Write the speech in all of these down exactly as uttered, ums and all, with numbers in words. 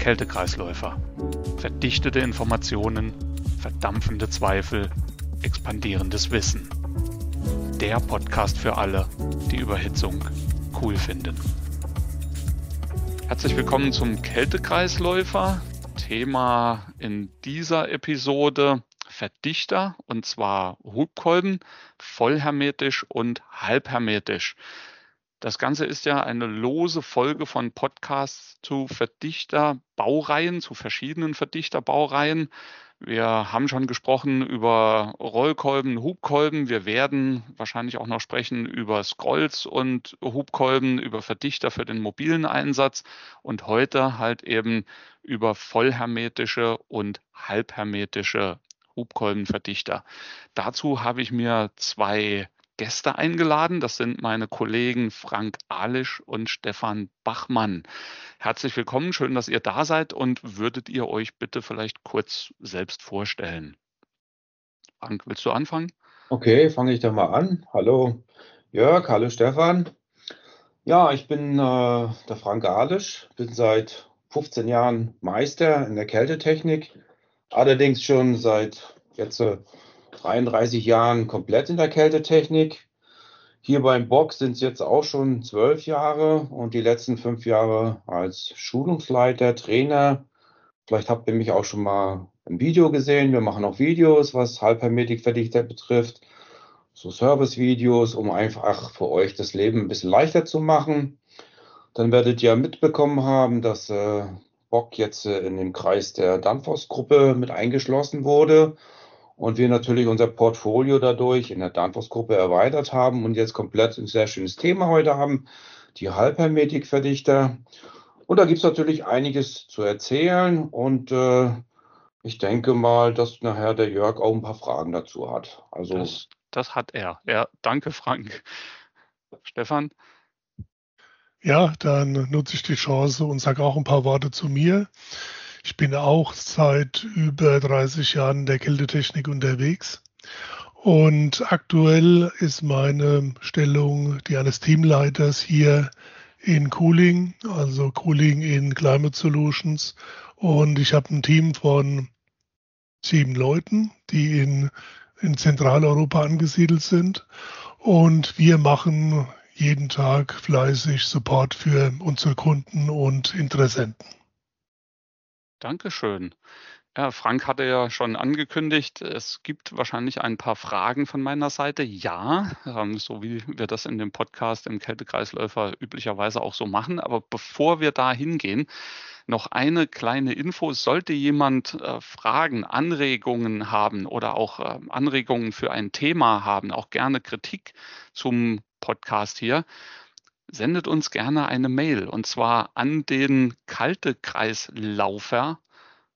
Kältekreisläufer. Verdichtete Informationen, verdampfende Zweifel, expandierendes Wissen. Der Podcast für alle, die Überhitzung cool finden. Herzlich willkommen zum Kältekreisläufer. Thema in dieser Episode Verdichter, und zwar Hubkolben, vollhermetisch und halbhermetisch. Das Ganze ist ja eine lose Folge von Podcasts zu Verdichterbaureihen, zu verschiedenen Verdichterbaureihen. Wir haben schon gesprochen über Rollkolben, Hubkolben. Wir werden wahrscheinlich auch noch sprechen über Scrolls und Hubkolben, über Verdichter für den mobilen Einsatz und heute halt eben über vollhermetische und halbhermetische Hubkolbenverdichter. Dazu habe ich mir zwei Gäste eingeladen. Das sind meine Kollegen Frank Alisch und Stefan Bachmann. Herzlich willkommen, schön, dass ihr da seid, und würdet ihr euch bitte vielleicht kurz selbst vorstellen? Frank, willst du anfangen? Okay, fange ich doch mal an. Hallo Jörg, hallo Stefan. Ja, ich bin äh, der Frank Alisch, bin seit fünfzehn Jahren Meister in der Kältetechnik, allerdings schon seit jetzt äh, dreiunddreißig Jahren komplett in der Kältetechnik. Hier beim Box sind es jetzt auch schon zwölf Jahre und die letzten fünf Jahre als Schulungsleiter, Trainer. Vielleicht habt ihr mich auch schon mal im Video gesehen. Wir machen auch Videos, was Halbhermetikverdichter betrifft. So Service-Videos, um einfach für euch das Leben ein bisschen leichter zu machen. Dann werdet ihr mitbekommen haben, dass äh, Bock jetzt äh, in den Kreis der Danfoss-Gruppe mit eingeschlossen wurde. Und wir natürlich unser Portfolio dadurch in der Danfoss-Gruppe erweitert haben und jetzt komplett ein sehr schönes Thema heute haben, die Halbhermetikverdichter. Und da gibt es natürlich einiges zu erzählen und äh, ich denke mal, dass nachher der Jörg auch ein paar Fragen dazu hat. Also Das, das hat er. Ja, danke, Frank. Stefan? Ja, dann nutze ich die Chance und sage auch ein paar Worte zu mir. Ich bin auch seit über dreißig Jahren in der Kältetechnik unterwegs und aktuell ist meine Stellung die eines Teamleiters hier in Cooling, also Cooling in Climate Solutions, und ich habe ein Team von sieben Leuten, die in, in Zentraleuropa angesiedelt sind, und wir machen jeden Tag fleißig Support für unsere Kunden und Interessenten. Dankeschön. Ja, Frank hatte ja schon angekündigt, es gibt wahrscheinlich ein paar Fragen von meiner Seite. Ja, ähm, so wie wir das in dem Podcast im Kältekreisläufer üblicherweise auch so machen. Aber bevor wir da hingehen, noch eine kleine Info. Sollte jemand äh, Fragen, Anregungen haben oder auch äh, Anregungen für ein Thema haben, auch gerne Kritik zum Podcast hier, sendet uns gerne eine Mail, und zwar an den Kältekreislaufer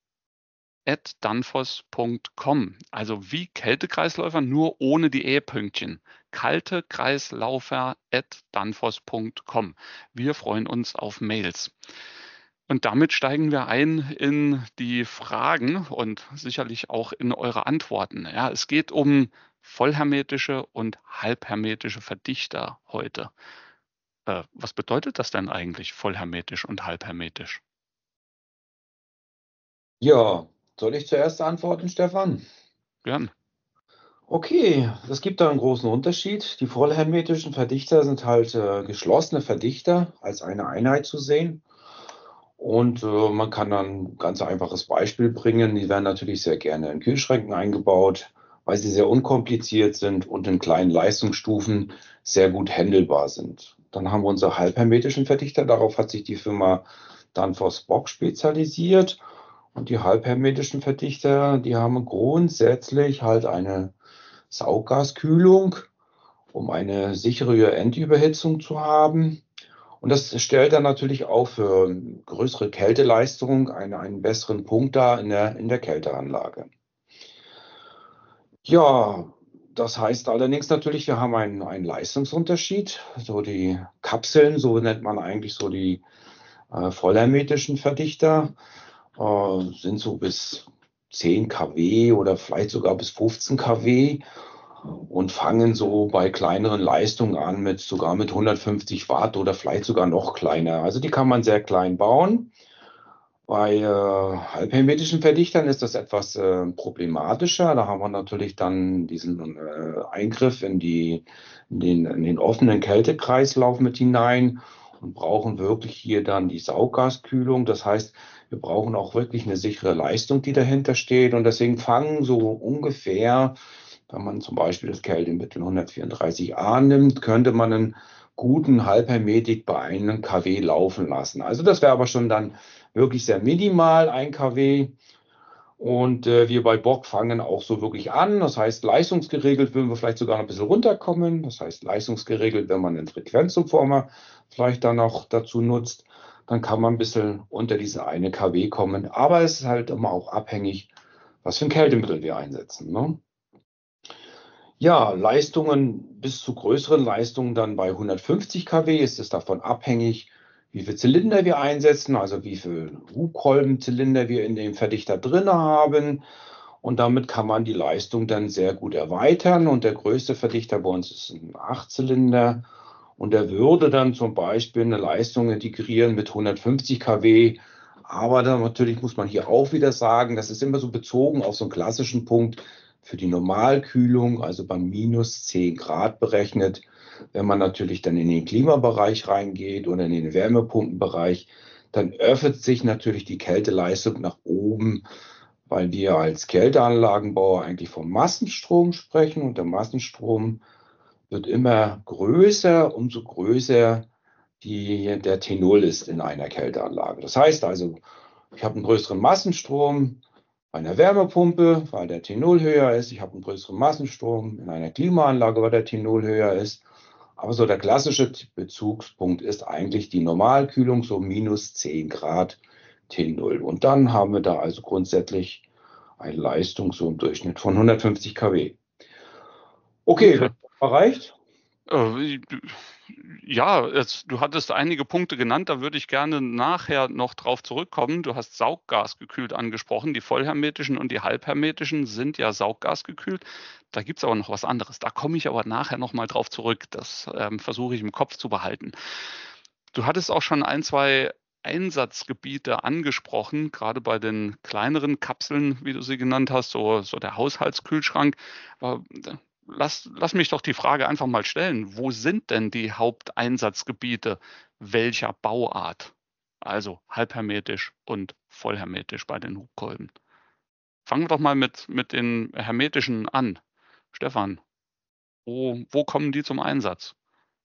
at danfoss punkt com. Also wie Kältekreisläufer, nur ohne die E-Pünktchen. Kältekreislaufer at danfoss punkt com. Wir freuen uns auf Mails. Und damit steigen wir ein in die Fragen und sicherlich auch in eure Antworten. Ja, es geht um vollhermetische und halbhermetische Verdichter heute. Äh, was bedeutet das denn eigentlich, vollhermetisch und halbhermetisch? ja, soll ich zuerst antworten, Stefan? Gern. Okay, es gibt da einen großen Unterschied. Die vollhermetischen Verdichter sind halt äh, geschlossene Verdichter als eine Einheit zu sehen. Und äh, man kann dann ein ganz einfaches Beispiel bringen. Die werden natürlich sehr gerne in Kühlschränken eingebaut, weil sie sehr unkompliziert sind und in kleinen Leistungsstufen sehr gut handelbar sind. Dann haben wir unsere halbhermetischen Verdichter. Darauf hat sich die Firma Danfoss Bock spezialisiert. Und die halbhermetischen Verdichter, die haben grundsätzlich halt eine Sauergaskühlung, um eine sichere Endüberhitzung zu haben. Und das stellt dann natürlich auch für größere Kälteleistung einen, einen besseren Punkt dar in der, in der Kälteanlage. Ja, das heißt allerdings natürlich, wir haben einen, einen Leistungsunterschied. So die Kapseln, so nennt man eigentlich so die äh, vollhermetischen Verdichter, äh, sind so bis zehn Kilowatt oder vielleicht sogar bis fünfzehn Kilowatt und fangen so bei kleineren Leistungen an mit sogar mit hundertfünfzig Watt oder vielleicht sogar noch kleiner. Also die kann man sehr klein bauen. Bei äh, halbhermetischen Verdichtern ist das etwas äh, problematischer. Da haben wir natürlich dann diesen äh, Eingriff in, die, in, den, in den offenen Kältekreislauf mit hinein und brauchen wirklich hier dann die Sauggaskühlung. Das heißt, wir brauchen auch wirklich eine sichere Leistung, die dahinter steht. Und deswegen fangen so ungefähr, wenn man zum Beispiel das Kältemittel hundertvierunddreißig a nimmt, könnte man einen guten Halbhermetik bei einem KW laufen lassen. Also das wäre aber schon dann wirklich sehr minimal, ein KW. Und äh, wir bei Bock fangen auch so wirklich an. Das heißt, leistungsgeregelt würden wir vielleicht sogar noch ein bisschen runterkommen. Das heißt, leistungsgeregelt, wenn man einen Frequenzumformer vielleicht dann noch dazu nutzt, dann kann man ein bisschen unter diese eine KW kommen. Aber es ist halt immer auch abhängig, was für ein Kältemittel wir einsetzen, ne? Ja, Leistungen bis zu größeren Leistungen dann bei hundertfünfzig KW ist es davon abhängig, wie viel Zylinder wir einsetzen, also wie viel Hubkolbenzylinder wir in dem Verdichter drin haben. Und damit kann man die Leistung dann sehr gut erweitern. Und der größte Verdichter bei uns ist ein Achtzylinder. Und der würde dann zum Beispiel eine Leistung integrieren mit hundertfünfzig KW. Aber dann natürlich muss man hier auch wieder sagen, das ist immer so bezogen auf so einen klassischen Punkt für die Normalkühlung, also bei minus zehn Grad berechnet. Wenn man natürlich dann in den Klimabereich reingeht oder in den Wärmepumpenbereich, dann öffnet sich natürlich die Kälteleistung nach oben, weil wir als Kälteanlagenbauer eigentlich vom Massenstrom sprechen und der Massenstrom wird immer größer, umso größer die, der T null ist in einer Kälteanlage. Das heißt also, ich habe einen größeren Massenstrom bei einer Wärmepumpe, weil der T null höher ist. Ich habe einen größeren Massenstrom in einer Klimaanlage, weil der T null höher ist. Aber so der klassische Bezugspunkt ist eigentlich die Normalkühlung, so minus zehn Grad T null. Und dann haben wir da also grundsätzlich eine Leistung so im Durchschnitt von hundertfünfzig KW. Okay, Okay. erreicht? Äh, Ja, jetzt, du hattest einige Punkte genannt, da würde ich gerne nachher noch drauf zurückkommen. Du hast sauggasgekühlt angesprochen. Die vollhermetischen und die halbhermetischen sind ja sauggasgekühlt. Da gibt es aber noch was anderes. Da komme ich aber nachher nochmal drauf zurück. Das ähm, versuche ich im Kopf zu behalten. Du hattest auch schon ein, zwei Einsatzgebiete angesprochen, gerade bei den kleineren Kapseln, wie du sie genannt hast, so, so der Haushaltskühlschrank. Aber Lass, lass mich doch die Frage einfach mal stellen. Wo sind denn die Haupteinsatzgebiete welcher Bauart? Also halbhermetisch und vollhermetisch bei den Hubkolben. Fangen wir doch mal mit, mit den hermetischen an. Stefan, wo, wo kommen die zum Einsatz?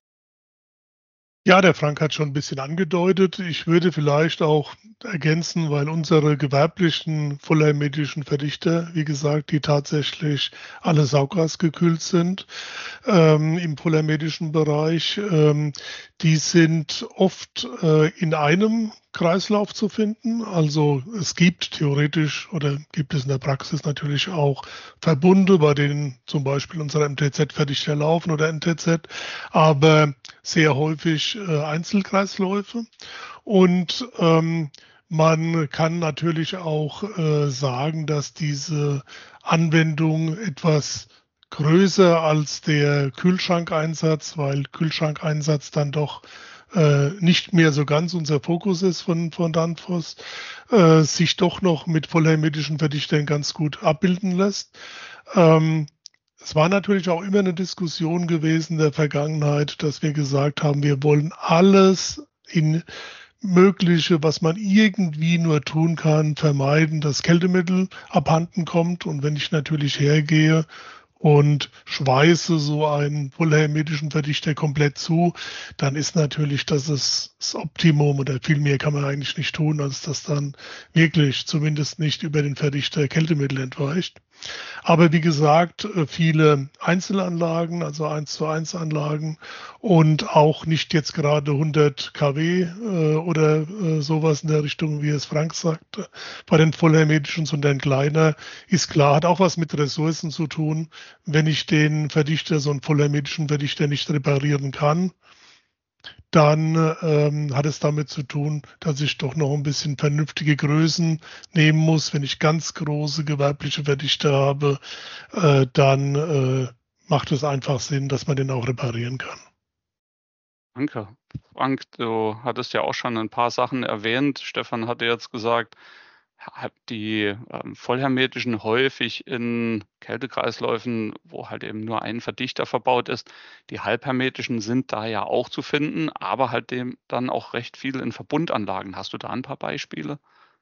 Ja, der Frank hat schon ein bisschen angedeutet. Ich würde vielleicht auch ergänzen, weil unsere gewerblichen vollhermetischen Verdichter, wie gesagt, die tatsächlich alle sauggasgekühlt sind, ähm, im vollhermetischen Bereich, ähm, die sind oft äh, in einem Kreislauf zu finden. Also es gibt theoretisch oder gibt es in der Praxis natürlich auch Verbunde, bei denen zum Beispiel unsere M T Z-Verdichter laufen oder N T Z, aber sehr häufig äh, Einzelkreisläufe. Und ähm, man kann natürlich auch äh, sagen, dass diese Anwendung etwas größer als der Kühlschrankeinsatz, weil Kühlschrankeinsatz dann doch äh, nicht mehr so ganz unser Fokus ist von, von Danfoss, äh, sich doch noch mit vollhermetischen Verdichtern ganz gut abbilden lässt. Ähm, Es war natürlich auch immer eine Diskussion gewesen in der Vergangenheit, dass wir gesagt haben, wir wollen alles in Mögliche, was man irgendwie nur tun kann, vermeiden, dass Kältemittel abhanden kommt. Und wenn ich natürlich hergehe und schweiße so einen vollhermetischen Verdichter komplett zu, dann ist natürlich das ist das Optimum oder viel mehr kann man eigentlich nicht tun, als dass dann wirklich zumindest nicht über den Verdichter Kältemittel entweicht. Aber wie gesagt, viele Einzelanlagen, also eins zu eins Anlagen und auch nicht jetzt gerade hundert KW äh, oder äh, sowas in der Richtung, wie es Frank sagte, bei den vollhermetischen, sondern kleiner, ist klar, hat auch was mit Ressourcen zu tun. Wenn ich den Verdichter, so einen vollhermetischen Verdichter nicht reparieren kann, dann ähm, hat es damit zu tun, dass ich doch noch ein bisschen vernünftige Größen nehmen muss. Wenn ich ganz große gewerbliche Verdichter habe, äh, dann äh, macht es einfach Sinn, dass man den auch reparieren kann. Danke. Frank, du hattest ja auch schon ein paar Sachen erwähnt. Stefan hatte jetzt gesagt, ha- die ähm, vollhermetischen häufig in Kältekreisläufen, wo halt eben nur ein Verdichter verbaut ist. Die halbhermetischen sind da ja auch zu finden, aber halt dem dann auch recht viel in Verbundanlagen. Hast du da ein paar Beispiele?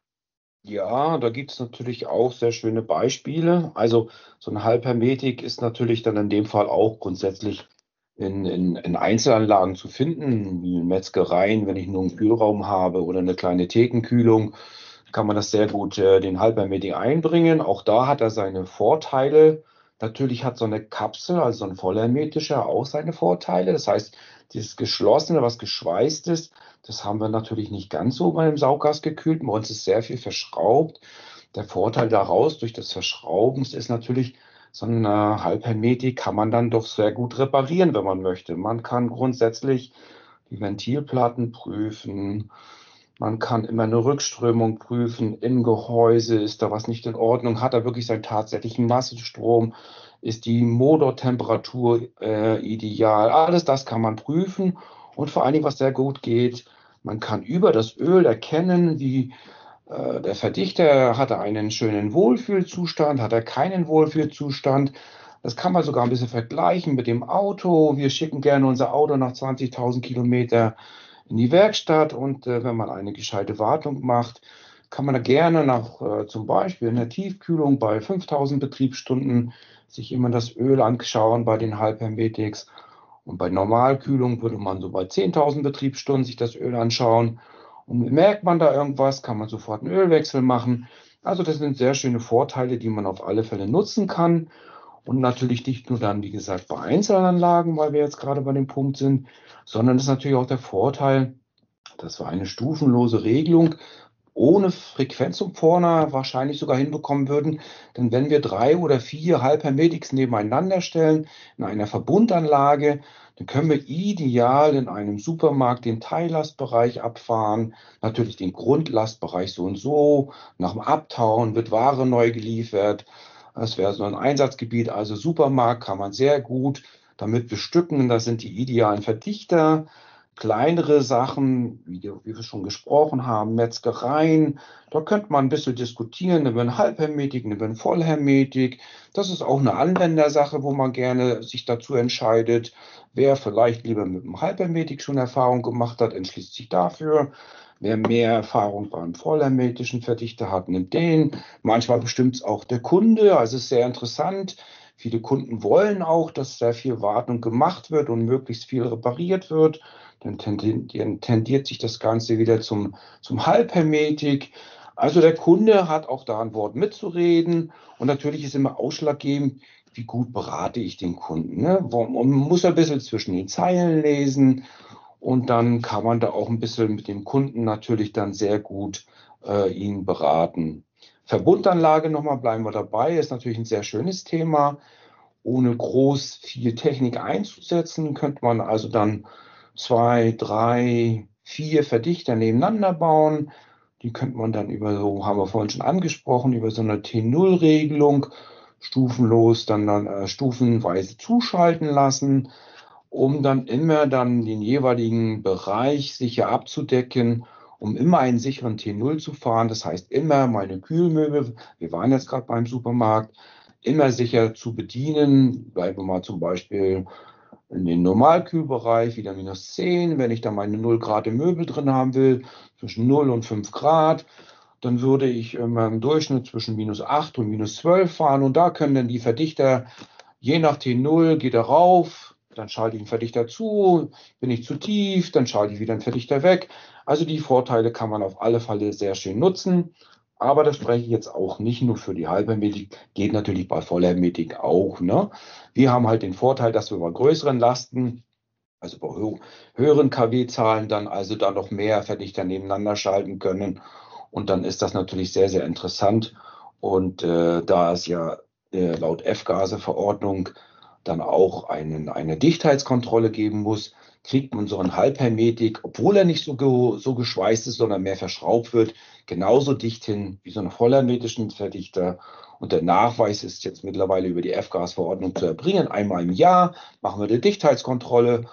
Ja, da gibt es natürlich auch sehr schöne Beispiele. Also so eine Halbhermetik ist natürlich dann in dem Fall auch grundsätzlich in, in, in Einzelanlagen zu finden, wie in Metzgereien, wenn ich nur einen Kühlraum habe oder eine kleine Thekenkühlung, kann man das sehr gut äh, den Halbhermetik einbringen. Auch da hat er seine Vorteile. Natürlich hat so eine Kapsel, also so ein vollhermetischer, auch seine Vorteile. Das heißt, dieses Geschlossene, was geschweißt ist, das haben wir natürlich nicht ganz so bei einem Sauggastgekühlten. Bei uns ist sehr viel verschraubt. Der Vorteil daraus durch das Verschrauben ist natürlich, so eine Halbhermetik kann man dann doch sehr gut reparieren, wenn man möchte. Man kann grundsätzlich die Ventilplatten prüfen. Man kann immer eine Rückströmung prüfen im Gehäuse. Ist da was nicht in Ordnung? Hat er wirklich seinen tatsächlichen Massenstrom? Ist die Motortemperatur äh, ideal? Alles das kann man prüfen. Und vor allen Dingen, was sehr gut geht, man kann über das Öl erkennen, wie äh, der Verdichter, hat er einen schönen Wohlfühlzustand, hat er keinen Wohlfühlzustand. Das kann man sogar ein bisschen vergleichen mit dem Auto. Wir schicken gerne unser Auto nach zwanzigtausend Kilometer in die Werkstatt und äh, wenn man eine gescheite Wartung macht, kann man da gerne nach äh, zum Beispiel in der Tiefkühlung bei fünftausend Betriebsstunden sich immer das Öl anschauen bei den Halbhermetics. Und bei Normalkühlung würde man so bei zehntausend Betriebsstunden sich das Öl anschauen. Und merkt man da irgendwas, kann man sofort einen Ölwechsel machen. Also das sind sehr schöne Vorteile, die man auf alle Fälle nutzen kann. Und natürlich nicht nur dann, wie gesagt, bei Einzelanlagen, weil wir jetzt gerade bei dem Punkt sind, sondern es ist natürlich auch der Vorteil, dass wir eine stufenlose Regelung ohne Frequenzumformer wahrscheinlich sogar hinbekommen würden. Denn wenn wir drei oder vier Halbhermetics nebeneinander stellen in einer Verbundanlage, dann können wir ideal in einem Supermarkt den Teillastbereich abfahren, natürlich den Grundlastbereich so und so. Nach dem Abtauen wird Ware neu geliefert. Das wäre so ein Einsatzgebiet. Also Supermarkt kann man sehr gut damit bestücken. Das sind die idealen Verdichter. Kleinere Sachen, wie, wie wir schon gesprochen haben, Metzgereien, da könnte man ein bisschen diskutieren über eine Halbhermetik, über eine Vollhermetik. Das ist auch eine Anwendersache, wo man gerne sich dazu entscheidet. Wer vielleicht lieber mit dem Halbhermetik schon Erfahrung gemacht hat, entschließt sich dafür. Wer mehr Erfahrung beim vollhermetischen Verdichter hat, nimmt den. Manchmal bestimmt es auch der Kunde, also es ist sehr interessant. Viele Kunden wollen auch, dass sehr viel Wartung gemacht wird und möglichst viel repariert wird. Dann tendiert, tendiert sich das Ganze wieder zum, zum Halbhermetik. Also der Kunde hat auch da ein Wort mitzureden. Und natürlich ist immer ausschlaggebend, wie gut berate ich den Kunden. Ne? Man muss ein bisschen zwischen den Zeilen lesen. Und dann kann man da auch ein bisschen mit dem Kunden natürlich dann sehr gut äh, ihn beraten. Verbundanlage nochmal, bleiben wir dabei, ist natürlich ein sehr schönes Thema. Ohne groß viel Technik einzusetzen, könnte man also dann zwei, drei, vier Verdichter nebeneinander bauen. Die könnte man dann über so, haben wir vorhin schon angesprochen, über so eine T null Regelung stufenlos dann, dann äh, stufenweise zuschalten lassen, um dann immer dann den jeweiligen Bereich sicher abzudecken, um immer einen sicheren T null zu fahren. Das heißt immer meine Kühlmöbel, wir waren jetzt gerade beim Supermarkt, immer sicher zu bedienen. Bleiben wir mal zum Beispiel in den Normalkühlbereich, wieder minus zehn. Wenn ich da meine null Grad im Möbel drin haben will, zwischen null und fünf Grad, dann würde ich immer im Durchschnitt zwischen minus acht und minus zwölf fahren. Und da können dann die Verdichter, je nach T null, geht er rauf, dann schalte ich einen Verdichter zu, bin ich zu tief, dann schalte ich wieder einen Verdichter weg. Also die Vorteile kann man auf alle Fälle sehr schön nutzen. Aber das spreche ich jetzt auch nicht nur für die Halbhermetik, geht natürlich bei Vollhermetik auch. Ne? Wir haben halt den Vorteil, dass wir bei größeren Lasten, also bei hö höheren K W-Zahlen, dann also da noch mehr Verdichter nebeneinander schalten können. Und dann ist das natürlich sehr, sehr interessant. Und äh, da es ja äh, laut F-Gase-Verordnung dann auch einen, eine Dichtheitskontrolle geben muss, kriegt man so einen Halbhermetik, obwohl er nicht so, ge so geschweißt ist, sondern mehr verschraubt wird, genauso dicht hin wie so einen vollhermetischen Verdichter. Und der Nachweis ist jetzt mittlerweile über die F-Gas-Verordnung zu erbringen. Einmal im Jahr machen wir eine Dichtheitskontrolle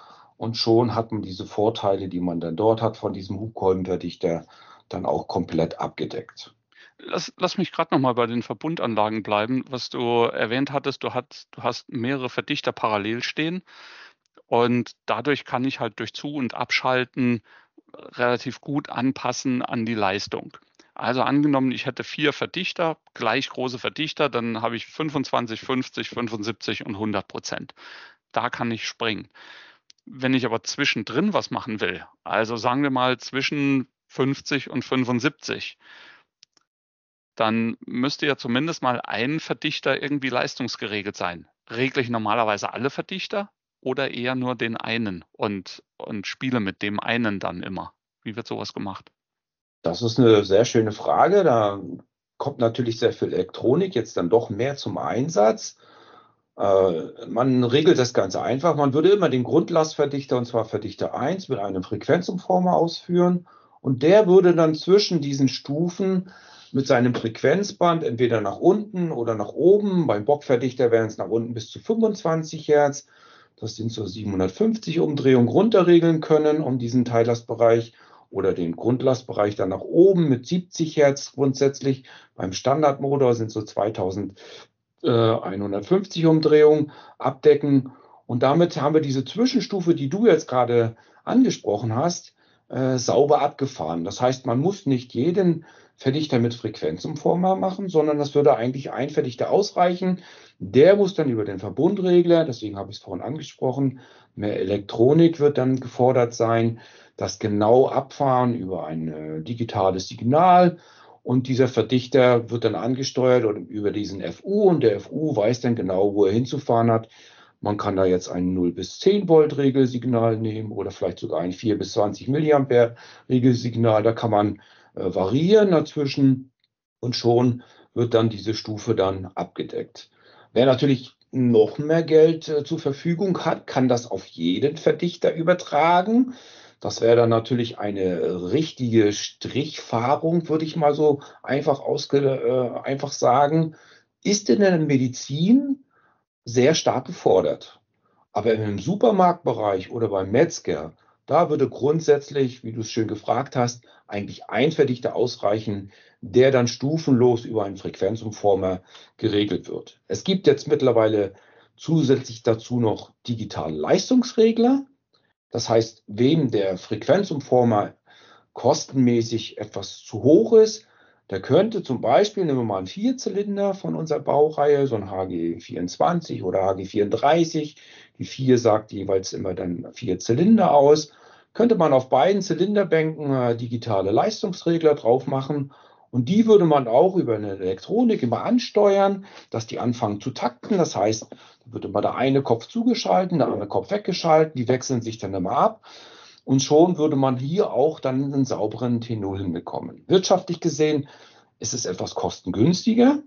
und schon hat man diese Vorteile, die man dann dort hat von diesem Hubkolbenverdichter, dann auch komplett abgedeckt. Lass, lass mich gerade noch mal bei den Verbundanlagen bleiben, was du erwähnt hattest. Du, hat, du hast mehrere Verdichter parallel stehen und dadurch kann ich halt durch Zu- und Abschalten relativ gut anpassen an die Leistung. Also angenommen, ich hätte vier Verdichter, gleich große Verdichter, dann habe ich fünfundzwanzig, fünfzig, fünfundsiebzig und hundert Prozent. Da kann ich springen. Wenn ich aber zwischendrin was machen will, also sagen wir mal zwischen fünfzig und fünfundsiebzig, dann müsste ja zumindest mal ein Verdichter irgendwie leistungsgeregelt sein. Regle ich normalerweise alle Verdichter oder eher nur den einen und, und spiele mit dem einen dann immer? Wie wird sowas gemacht? Das ist eine sehr schöne Frage. Da kommt natürlich sehr viel Elektronik jetzt dann doch mehr zum Einsatz. Äh, man regelt das Ganze einfach. Man würde immer den Grundlastverdichter, und zwar Verdichter eins, mit einem Frequenzumformer ausführen. Und der würde dann zwischen diesen Stufen mit seinem Frequenzband entweder nach unten oder nach oben. Beim Bockverdichter wären es nach unten bis zu fünfundzwanzig Hertz. Das sind so siebenhundertfünfzig Umdrehungen runterregeln können um diesen Teillastbereich oder den Grundlastbereich dann nach oben mit siebzig Hertz grundsätzlich. Beim Standardmotor sind so zweitausendeinhundertfünfzig Umdrehungen abdecken. Und damit haben wir diese Zwischenstufe, die du jetzt gerade angesprochen hast, äh, sauber abgefahren. Das heißt, man muss nicht jeden Verdichter mit Frequenzumformer machen, sondern das würde eigentlich ein Verdichter ausreichen. Der muss dann über den Verbundregler, deswegen habe ich es vorhin angesprochen, mehr Elektronik wird dann gefordert sein, das genau abfahren über ein äh, digitales Signal. Und dieser Verdichter wird dann angesteuert über diesen F U und der F U weiß dann genau, wo er hinzufahren hat. Man kann da jetzt ein null bis zehn Volt Regelsignal nehmen oder vielleicht sogar ein vier bis zwanzig Milliampere Regelsignal. Da kann man äh, variieren dazwischen und schon wird dann diese Stufe dann abgedeckt. Wer natürlich noch mehr Geld äh, zur Verfügung hat, kann das auf jeden Verdichter übertragen. Das wäre dann natürlich eine richtige Strichfahrung, würde ich mal so einfach, ausge, äh, einfach sagen. Ist in der Medizin sehr stark gefordert. Aber im Supermarktbereich oder beim Metzger, da würde grundsätzlich, wie du es schön gefragt hast, eigentlich ein Verdichter ausreichen, der dann stufenlos über einen Frequenzumformer geregelt wird. Es gibt jetzt mittlerweile zusätzlich dazu noch digitale Leistungsregler. Das heißt, wem der Frequenzumformer kostenmäßig etwas zu hoch ist, der könnte zum Beispiel, nehmen wir mal einen Vierzylinder von unserer Baureihe, so ein H G vierundzwanzig oder H G vierunddreißig. Die vier sagt jeweils immer dann vier Zylinder aus. Könnte man auf beiden Zylinderbänken äh, digitale Leistungsregler drauf machen. Und die würde man auch über eine Elektronik immer ansteuern, dass die anfangen zu takten. Das heißt, da wird immer der eine Kopf zugeschalten, der andere Kopf weggeschalten. Die wechseln sich dann immer ab. Und schon würde man hier auch dann einen sauberen T null hinbekommen. Wirtschaftlich gesehen ist es etwas kostengünstiger.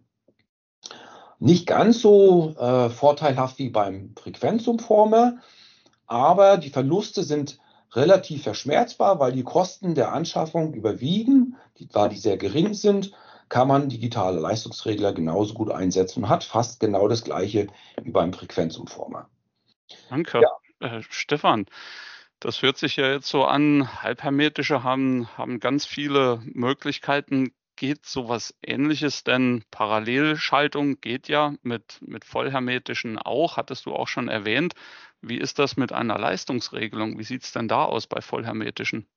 Nicht ganz so äh, vorteilhaft wie beim Frequenzumformer, aber die Verluste sind relativ verschmerzbar, weil die Kosten der Anschaffung überwiegen, die, da die sehr gering sind, kann man digitale Leistungsregler genauso gut einsetzen und hat fast genau das gleiche wie beim Frequenzumformer. Danke. Ja. Äh, Stefan, das hört sich ja jetzt so an, Halbhermetische haben, haben ganz viele Möglichkeiten. Geht sowas Ähnliches denn? Parallelschaltung geht ja mit, mit vollhermetischen auch, hattest du auch schon erwähnt. Wie ist das mit einer Leistungsregelung? Wie sieht es denn da aus bei vollhermetischen?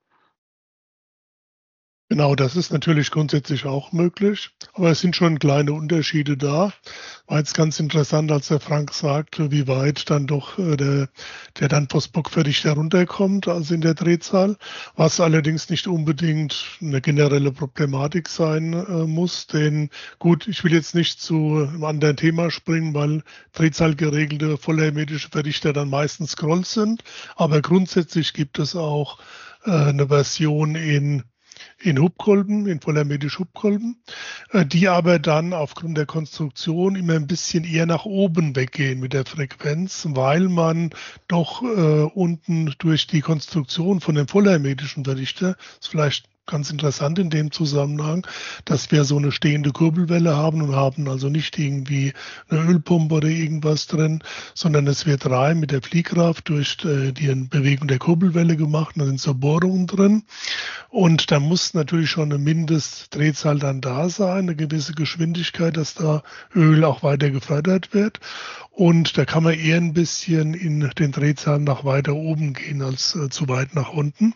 Genau, das ist natürlich grundsätzlich auch möglich, aber es sind schon kleine Unterschiede da. War jetzt ganz interessant, als der Frank sagte, wie weit dann doch äh, der, der dann Postbock-Verdichter runterkommt, also in der Drehzahl, was allerdings nicht unbedingt eine generelle Problematik sein äh, muss, denn gut, ich will jetzt nicht zu einem anderen Thema springen, weil drehzahlgeregelte vollhermetische Verdichter dann meistens Scroll sind, aber grundsätzlich gibt es auch äh, eine Version in in Hubkolben, in vollhermetisch Hubkolben, die aber dann aufgrund der Konstruktion immer ein bisschen eher nach oben weggehen mit der Frequenz, weil man doch äh, unten durch die Konstruktion von dem vollhermetischen Verdichter, ist vielleicht ganz interessant in dem Zusammenhang, dass wir so eine stehende Kurbelwelle haben und haben also nicht irgendwie eine Ölpumpe oder irgendwas drin, sondern es wird rein mit der Fliehkraft durch äh, die Bewegung der Kurbelwelle gemacht und da sind so Bohrungen drin. Und da muss natürlich schon eine Mindestdrehzahl dann da sein, eine gewisse Geschwindigkeit, dass da Öl auch weiter gefördert wird. Und da kann man eher ein bisschen in den Drehzahlen nach weiter oben gehen als äh, zu weit nach unten.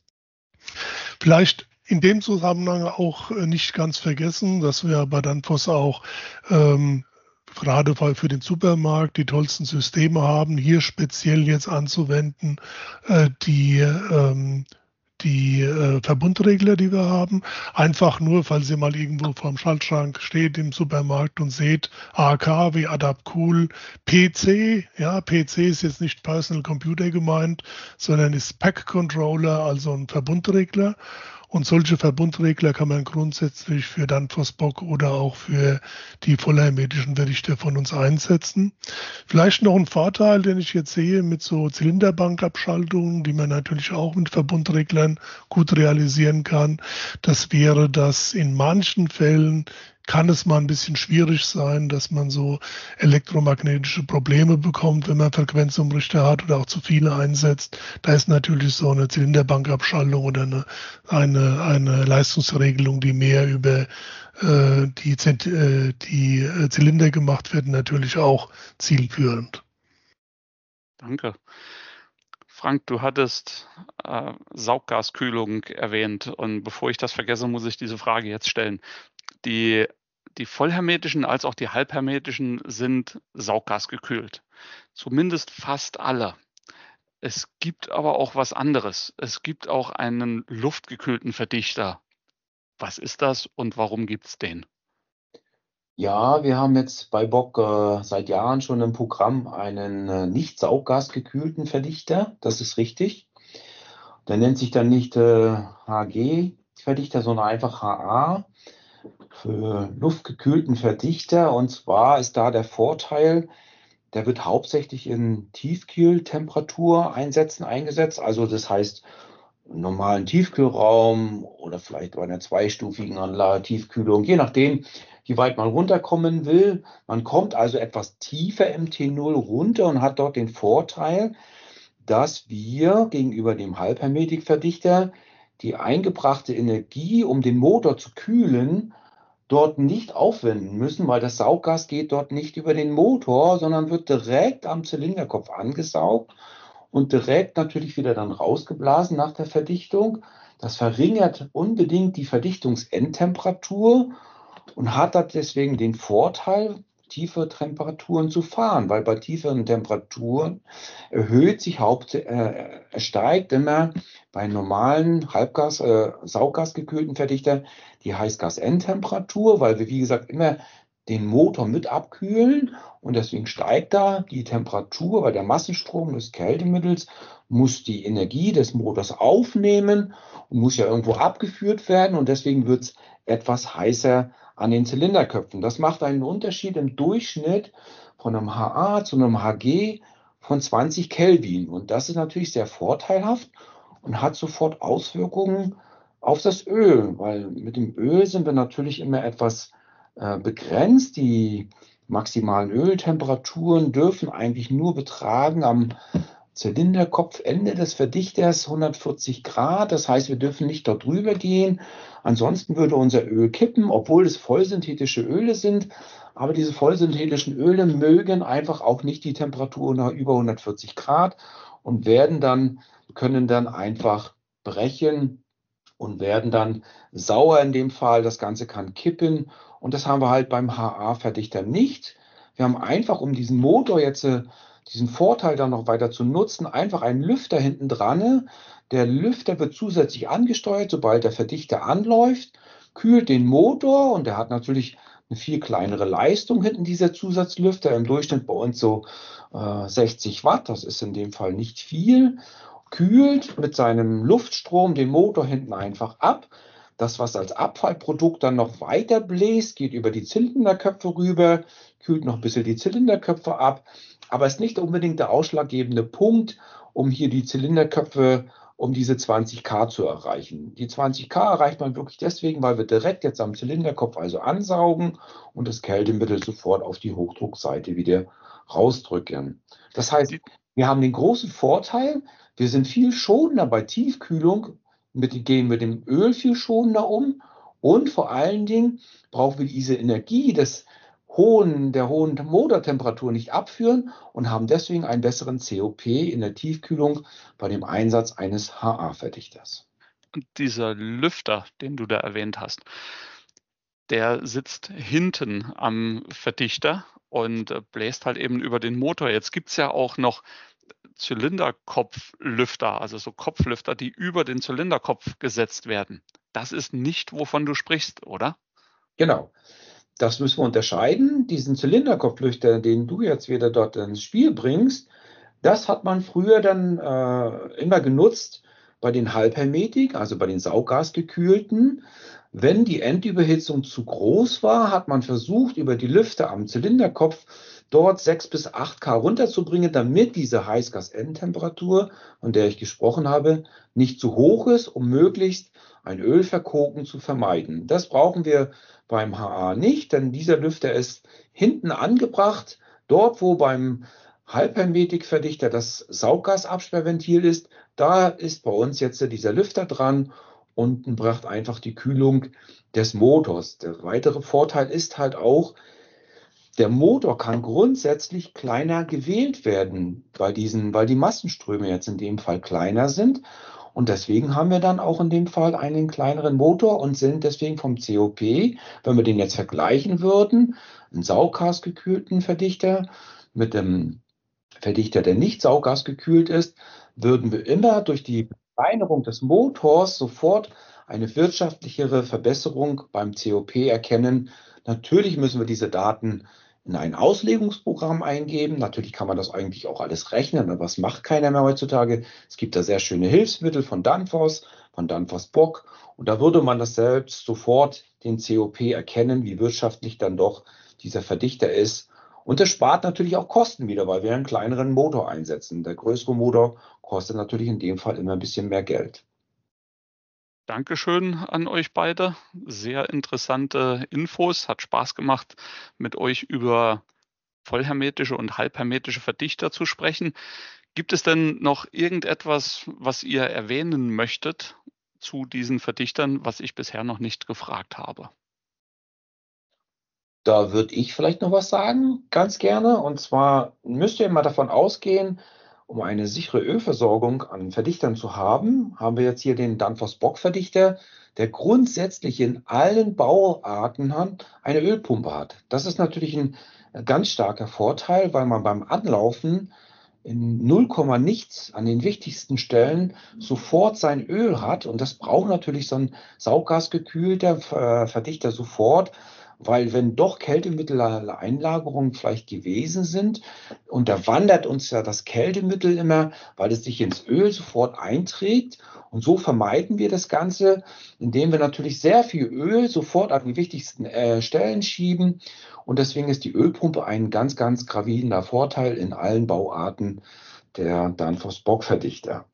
Vielleicht in dem Zusammenhang auch nicht ganz vergessen, dass wir bei Danfoss auch ähm, gerade für den Supermarkt die tollsten Systeme haben, hier speziell jetzt anzuwenden, äh, die ähm, die äh, Verbundregler, die wir haben. Einfach nur, falls ihr mal irgendwo vorm Schaltschrank steht im Supermarkt und seht A K wie Adapcool, P C, ja, P C ist jetzt nicht Personal Computer gemeint, sondern ist Pack Controller, also ein Verbundregler. Und solche Verbundregler kann man grundsätzlich für Danfoss Bock oder auch für die vollhermetischen Verdichter von uns einsetzen. Vielleicht noch ein Vorteil, den ich jetzt sehe mit so Zylinderbankabschaltungen, die man natürlich auch mit Verbundreglern gut realisieren kann. Das wäre, dass in manchen Fällen kann es mal ein bisschen schwierig sein, dass man so elektromagnetische Probleme bekommt, wenn man Frequenzumrichter hat oder auch zu viele einsetzt. Da ist natürlich so eine Zylinderbankabschaltung oder eine, eine, eine Leistungsregelung, die mehr über äh, die, äh, die Zylinder gemacht wird, natürlich auch zielführend. Danke. Frank, du hattest äh, Sauggaskühlung erwähnt und bevor ich das vergesse, muss ich diese Frage jetzt stellen. Die, die vollhermetischen als auch die halbhermetischen sind sauggasgekühlt. Zumindest fast alle. Es gibt aber auch was anderes. Es gibt auch einen luftgekühlten Verdichter. Was ist das und warum gibt es den? Ja, wir haben jetzt bei Bock äh, seit Jahren schon im Programm einen äh, nicht sauggasgekühlten Verdichter. Das ist richtig. Der nennt sich dann nicht äh, H G-Verdichter, sondern einfach H A für luftgekühlten Verdichter. Und zwar ist da der Vorteil, der wird hauptsächlich in Tiefkühltemperatur-Einsätzen eingesetzt. Also das heißt, im normalen Tiefkühlraum oder vielleicht bei einer zweistufigen Anlage Tiefkühlung, je nachdem, wie weit man runterkommen will. Man kommt also etwas tiefer im T null runter und hat dort den Vorteil, dass wir gegenüber dem Halbhermetikverdichter die eingebrachte Energie, um den Motor zu kühlen, dort nicht aufwenden müssen, weil das Sauggas geht dort nicht über den Motor, sondern wird direkt am Zylinderkopf angesaugt und direkt natürlich wieder dann rausgeblasen nach der Verdichtung. Das verringert unbedingt die Verdichtungsendtemperatur und hat deswegen den Vorteil, tiefe Temperaturen zu fahren, weil bei tieferen Temperaturen erhöht sich Haupt, äh, steigt immer bei normalen Halbgas, äh, Sauggasgekühlten Verdichter die Heißgasendtemperatur, weil wir wie gesagt immer den Motor mit abkühlen und deswegen steigt da die Temperatur, weil der Massenstrom des Kältemittels muss die Energie des Motors aufnehmen und muss ja irgendwo abgeführt werden und deswegen wird es etwas heißer an den Zylinderköpfen. Das macht einen Unterschied im Durchschnitt von einem H A zu einem H G von zwanzig Kelvin. Und das ist natürlich sehr vorteilhaft und hat sofort Auswirkungen auf das Öl, weil mit dem Öl sind wir natürlich immer etwas äh, begrenzt. Die maximalen Öltemperaturen dürfen eigentlich nur betragen am Zylinderkopfende des Verdichters hundertvierzig Grad. Das heißt, wir dürfen nicht dort drüber gehen. Ansonsten würde unser Öl kippen, obwohl es vollsynthetische Öle sind. Aber diese vollsynthetischen Öle mögen einfach auch nicht die Temperatur über hundertvierzig Grad und werden dann, können dann einfach brechen und werden dann sauer in dem Fall. Das Ganze kann kippen. Und das haben wir halt beim H A-Verdichter nicht. Wir haben einfach, um diesen Motor jetzt diesen Vorteil dann noch weiter zu nutzen, einfach einen Lüfter hinten dran. Der Lüfter wird zusätzlich angesteuert, sobald der Verdichter anläuft, kühlt den Motor und der hat natürlich eine viel kleinere Leistung hinten, dieser Zusatzlüfter, im Durchschnitt bei uns so äh, sechzig Watt, das ist in dem Fall nicht viel, kühlt mit seinem Luftstrom den Motor hinten einfach ab. Das, was als Abfallprodukt dann noch weiter bläst, geht über die Zylinderköpfe rüber, kühlt noch ein bisschen die Zylinderköpfe ab, aber ist nicht unbedingt der ausschlaggebende Punkt, um hier die Zylinderköpfe um diese zwanzig K zu erreichen. Die zwanzig K erreicht man wirklich deswegen, weil wir direkt jetzt am Zylinderkopf also ansaugen und das Kältemittel sofort auf die Hochdruckseite wieder rausdrücken. Das heißt, wir haben den großen Vorteil, wir sind viel schonender bei Tiefkühlung, mit, gehen mit dem Öl viel schonender um und vor allen Dingen brauchen wir diese Energie des hohen, der hohen Motortemperatur nicht abführen und haben deswegen einen besseren C O P in der Tiefkühlung bei dem Einsatz eines H A-Verdichters. Und dieser Lüfter, den du da erwähnt hast, der sitzt hinten am Verdichter und äh, bläst halt eben über den Motor. Jetzt gibt es ja auch noch Zylinderkopflüfter, also so Kopflüfter, die über den Zylinderkopf gesetzt werden. Das ist nicht, wovon du sprichst, oder? Genau. Das müssen wir unterscheiden. Diesen Zylinderkopflüfter, den du jetzt wieder dort ins Spiel bringst, das hat man früher dann äh, immer genutzt bei den Halbhermetik, also bei den Saugasgekühlten. Wenn die Endüberhitzung zu groß war, hat man versucht, über die Lüfter am Zylinderkopf dort sechs bis acht K runterzubringen, damit diese Heißgasendtemperatur, von der ich gesprochen habe, nicht zu hoch ist, um möglichst ein Ölverkoken zu vermeiden. Das brauchen wir beim H A nicht, denn dieser Lüfter ist hinten angebracht, dort wo beim Halbhermetikverdichter das Sauggasabsperrventil ist, da ist bei uns jetzt dieser Lüfter dran und bracht einfach die Kühlung des Motors. Der weitere Vorteil ist halt auch, der Motor kann grundsätzlich kleiner gewählt werden bei diesen, weil die Massenströme jetzt in dem Fall kleiner sind. Und deswegen haben wir dann auch in dem Fall einen kleineren Motor und sind deswegen vom C O P, wenn wir den jetzt vergleichen würden, einen sauggasgekühlten Verdichter mit dem Verdichter, der nicht sauggasgekühlt ist, würden wir immer durch die Verkleinerung des Motors sofort eine wirtschaftlichere Verbesserung beim C O P erkennen. Natürlich müssen wir diese Daten in ein Auslegungsprogramm eingeben. Natürlich kann man das eigentlich auch alles rechnen, aber das macht keiner mehr heutzutage. Es gibt da sehr schöne Hilfsmittel von Danfoss, von Danfoss Bock. Und da würde man das selbst sofort den C O P erkennen, wie wirtschaftlich dann doch dieser Verdichter ist. Und das spart natürlich auch Kosten wieder, weil wir einen kleineren Motor einsetzen. Der größere Motor kostet natürlich in dem Fall immer ein bisschen mehr Geld. Dankeschön an euch beide. Sehr interessante Infos. Hat Spaß gemacht, mit euch über vollhermetische und halbhermetische Verdichter zu sprechen. Gibt es denn noch irgendetwas, was ihr erwähnen möchtet zu diesen Verdichtern, was ich bisher noch nicht gefragt habe? Da würde ich vielleicht noch was sagen, ganz gerne. Und zwar müsst ihr mal davon ausgehen, um eine sichere Ölversorgung an Verdichtern zu haben, haben wir jetzt hier den Danfoss Bock Verdichter, der grundsätzlich in allen Bauarten eine Ölpumpe hat. Das ist natürlich ein ganz starker Vorteil, weil man beim Anlaufen in null Komma nichts an den wichtigsten Stellen sofort sein Öl hat. Und das braucht natürlich so ein sauggasgekühlter Verdichter sofort, weil wenn doch Kältemitteleinlagerungen vielleicht gewesen sind und da wandert uns ja das Kältemittel immer, weil es sich ins Öl sofort einträgt. Und so vermeiden wir das Ganze, indem wir natürlich sehr viel Öl sofort an die wichtigsten äh, Stellen schieben. Und deswegen ist die Ölpumpe ein ganz, ganz gravierender Vorteil in allen Bauarten der Danfoss Bock Verdichter.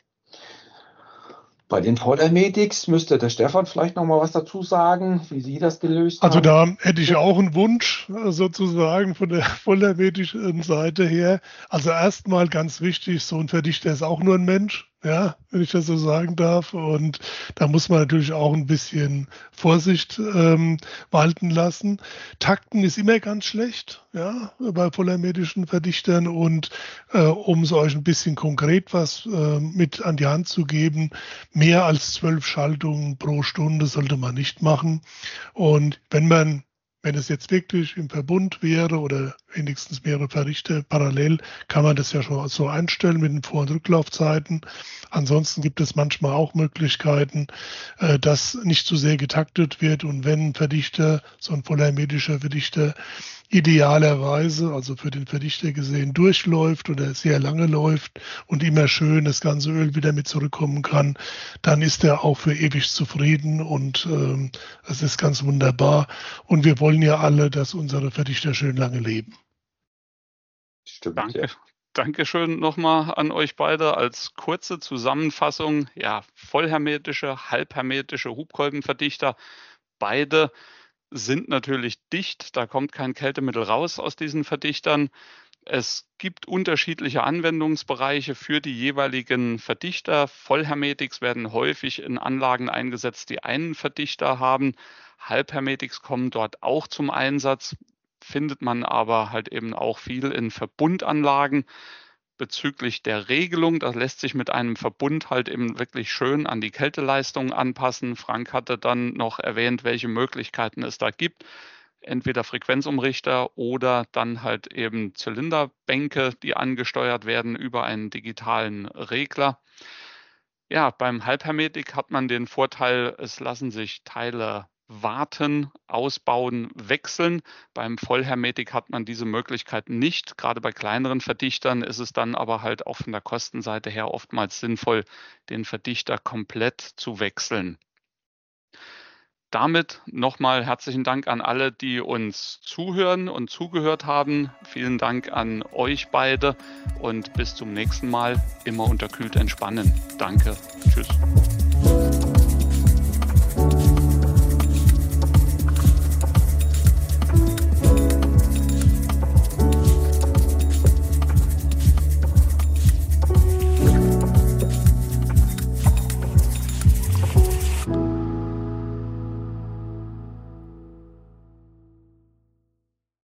Bei den Vollhermetics müsste der Stefan vielleicht noch mal was dazu sagen, wie Sie das gelöst also haben. Also da hätte ich auch einen Wunsch sozusagen von der vollhermetischen Seite her. Also erstmal ganz wichtig, so ein Verdichter ist auch nur ein Mensch. Ja, wenn ich das so sagen darf. Und da muss man natürlich auch ein bisschen Vorsicht ähm, walten lassen. Takten ist immer ganz schlecht, ja, bei vollhermetischen Verdichtern. Und äh, um es euch ein bisschen konkret was äh, mit an die Hand zu geben, mehr als zwölf Schaltungen pro Stunde sollte man nicht machen. Und wenn man Wenn es jetzt wirklich im Verbund wäre oder wenigstens mehrere Verdichter parallel, kann man das ja schon so einstellen mit den Vor- und Rücklaufzeiten. Ansonsten gibt es manchmal auch Möglichkeiten, dass nicht zu sehr getaktet wird. Und wenn ein Verdichter, so ein vollhermetischer Verdichter, idealerweise, also für den Verdichter gesehen, durchläuft oder sehr lange läuft und immer schön das ganze Öl wieder mit zurückkommen kann, dann ist er auch für ewig zufrieden und ähm, das ist ganz wunderbar. Und wir wollen ja alle, dass unsere Verdichter schön lange leben. Stimmt, Danke, ja. Dankeschön nochmal an euch beide. Als kurze Zusammenfassung, ja, vollhermetische, halbhermetische Hubkolbenverdichter. Beide sind natürlich dicht, da kommt kein Kältemittel raus aus diesen Verdichtern. Es gibt unterschiedliche Anwendungsbereiche für die jeweiligen Verdichter. Vollhermetics werden häufig in Anlagen eingesetzt, die einen Verdichter haben. Halbhermetics kommen dort auch zum Einsatz, findet man aber halt eben auch viel in Verbundanlagen. Bezüglich der Regelung, das lässt sich mit einem Verbund halt eben wirklich schön an die Kälteleistung anpassen. Frank hatte dann noch erwähnt, welche Möglichkeiten es da gibt. Entweder Frequenzumrichter oder dann halt eben Zylinderbänke, die angesteuert werden über einen digitalen Regler. Ja, beim Halbhermetik hat man den Vorteil, es lassen sich Teile warten, ausbauen, wechseln. Beim Vollhermetik hat man diese Möglichkeit nicht. Gerade bei kleineren Verdichtern ist es dann aber halt auch von der Kostenseite her oftmals sinnvoll, den Verdichter komplett zu wechseln. Damit nochmal herzlichen Dank an alle, die uns zuhören und zugehört haben. Vielen Dank an euch beide und bis zum nächsten Mal. Immer unterkühlt entspannen. Danke. Tschüss.